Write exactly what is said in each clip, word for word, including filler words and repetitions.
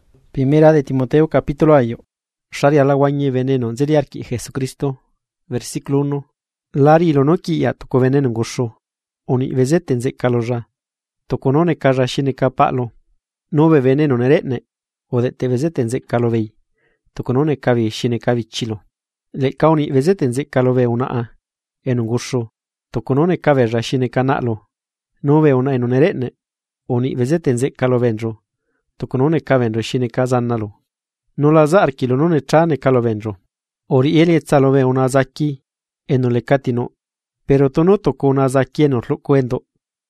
Primera de Timoteo capítulo ayo. Shari alaguañe veneno nzeliarki Jesucristo. Versículo uno. Lari ilonoki ya toko veneno ngusho. Oni vezete nze kaloja. Tokonone kaja shine kapalo. Nove veneno neretne. Odete vezete nze kalovei. Tokonone kavi shine kavi chilo. Le kaoni vezete nze kalove una a. Enungusho. Tokonone kaveja shine kanalo. Nove una enoneretne. Oni vezete nze kalovenjo. Tokonone kavenjo shine kazannalo. Nola zarkilo none chane kalovenjo. Ori eli etzalove una zaki. Eno le katino. Pero tono toko una zaki eno lukuendo.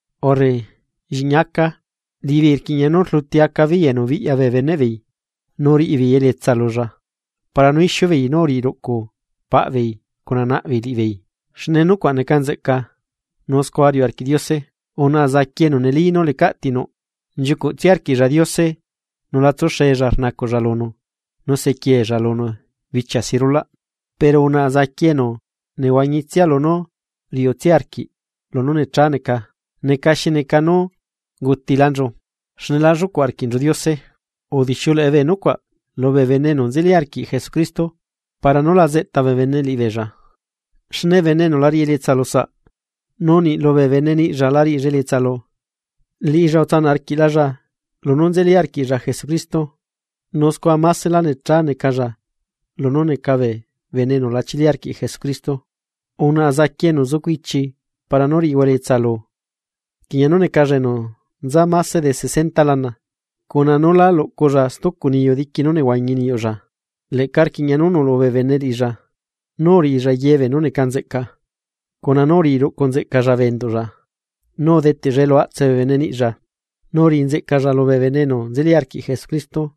Ore jinyaka. Divir kiñeno lutiaka vi eno vi avevenevei. Nori ivi eli etzaloja. Para no ishuvei nori roko. Pa vei. Konana vei vei. Shnenu kwane kanzeka. Nosko ario arkidiose. Ona zakieno nelino le katino. Njuku tiarki radiose. No la toshe jarnako jalono. No se kie jalono. Vicha sirula. Pero una zakieno. Ne wanyitialo no. Rio tiarki. Lono ne chaneka. Ne kashineka no. Gutilanjo. Shnelajo kuarkinjo diose. O dishule eve nukwa. Lobe veneno nzeliarki Jesucristo. Para no la zeta veneli veja. Shne veneno lari elietsalosa. Noni lobe veneni jalari jelietsalo. Li jautan arkilaja. Lononzeli arki ja Jesucristo. Nosko amasela ne chane kaja. Lonone cabe veneno la chiliarki Jesucristo. Una zakieno zukuichi. Para nori igualietsalo. Kiñanone kajeno. Nza mase de sesenta lana. Kona nola lo koja stokuniyo dikinone wanyini oja. Le karkiñanono lobe veneri ja. Nori ja yeve none kanzeka. Kona nori ro konzeka ja vendo ja. No dete jelo atse veneni ja. Nori nzeka ja lobe veneno nzeliarki Jesucristo.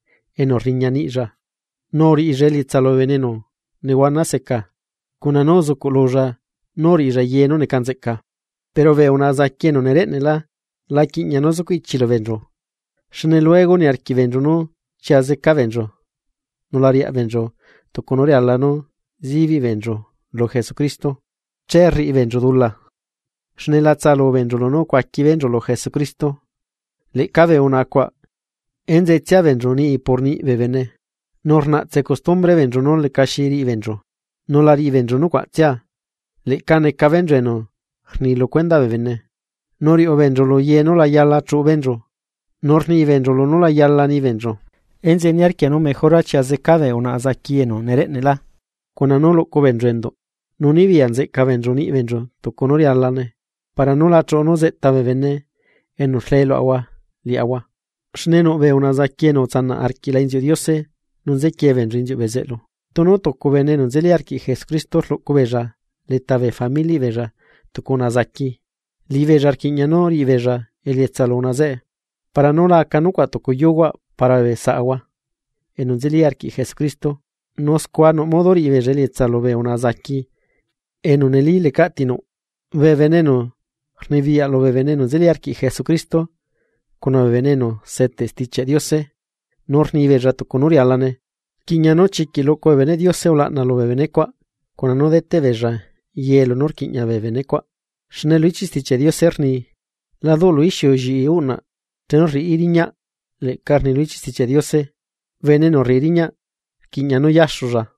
Eno riñani ja. Nori ijelietza lo veneno. Newana seka. Kona nozo koloja. Nori ja ye none kanzeka. Pero ve una zakieno neretnela. La kiñanozo kuichilo venjo. Shne luego ni arkivenjo no. Chiazeka venjo. No laria venjo. Tokonore alano. Zivi venjo. Lo Jesucristo. Cherri venjo dulla. Shnelatzalo venjo lo no quacchi venjo lo Jesucristo. Le cave una qua. Enze tia venjo ni por ni vevene. Norna se costumbre venjo no le cashiri venjo. No la ri venjo no quatia. Le cane cavenjo no. Ni lo cuenda vevene. Nori o venjo lo ye no la yalla chu venjo. Norni venjo lo no la yalla ni venjo. Enze niarkia no mejora chia ze cave una azakieno neretnela. Kona no lo covenjendo. Non ivian ze cavenjo ni venjo. Tokonori allane. Para no la cho no zeta vevene. En no hlelo agua. Li agua. Shneno ve una zakieno zana arkila inzio diose. Non ze kie venjo inzio vezelo. Tono toko veneno nzeli arki Jesucristo lo coveja. Leta ve famili veja. Tokona zaki. Li veja arkiñano ri veja. Elietzalo una ze. Para no la akanukwa toko yogua. Para ve sa agua. En nzeli arki Jesucristo. Nos quano modori ve elietzalo ve una zaki. En un eli le catino. Ve veneno. Rnevia lo ve veneno nzeliarki Jesucristo. Kona ve veneno sete stiche diose. Norni ve rato konuri alane. Kiñano chiki loco vene diose olana lo ve venekwa. Kona no dete veja. Yelo nor kiña ve venekwa. Shnelo ichi stiche diose rni. La do lo ishi oji una. Tenori iriña. Le carni lo ichi stiche diose. Veneno ririña. Kiñano yashoja.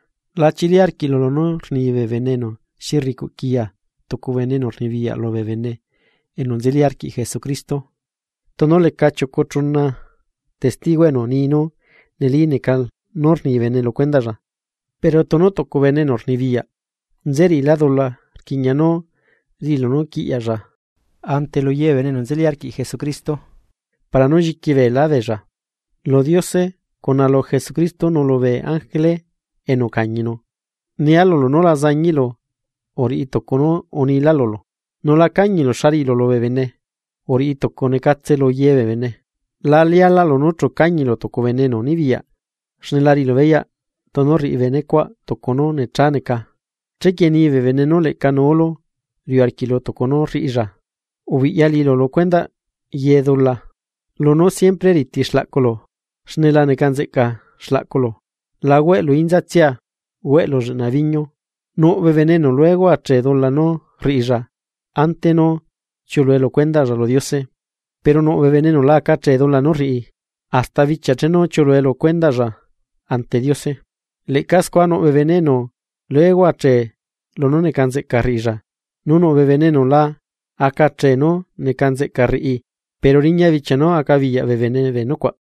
La chiliarki lo no rni ve veneno. Shirriku kia. Toku veneno rnivia lo ve vene. En un zeliarki Jesucristo. Tono le cacho cochuna. Testigo eno nino. Neline cal. Norni vene lo cuendaja. Pero tono toku veneno rnivia. Nzeri ladola. Kiñano. Rilo no kiyaja. Ante lo ye veneno zeliarki Jesucristo. Para no jikive la veja. Lo diose. Con a lo Jesucristo no lo ve ángele. Eno cañino. Ni alolo no la zañilo. Ori tokono oni la lolo. No la cañilo sharilo lo bevene. Ori tokone katse lo ye bevene. La liala lo nocho cañilo toko veneno ni via. Shnelari lo veia. Tonori venekwa tokono ne chaneka. Cheke ni veneno le canolo. Rio arquilo tokono rija. Uvi yali lo lo cuenda. Yedola. Lo no siempre riti shlakolo. Shnela ne kanzeka shlakolo. La we lo inzatia. We lo naviño. No ve veneno luego atredola no rija. Ante no. Chulo lo cuenda lo diose. Pero no ve veneno la cachedola no ri. hasta vicha cheno chuluelo cuenda ya ante Diose. Le casco ano be veneno, luego ache, lo no ne canse carrilla. Nuno be veneno la, acá che no ne canse carri, pero riña vicha no acá villa be veneno venocua.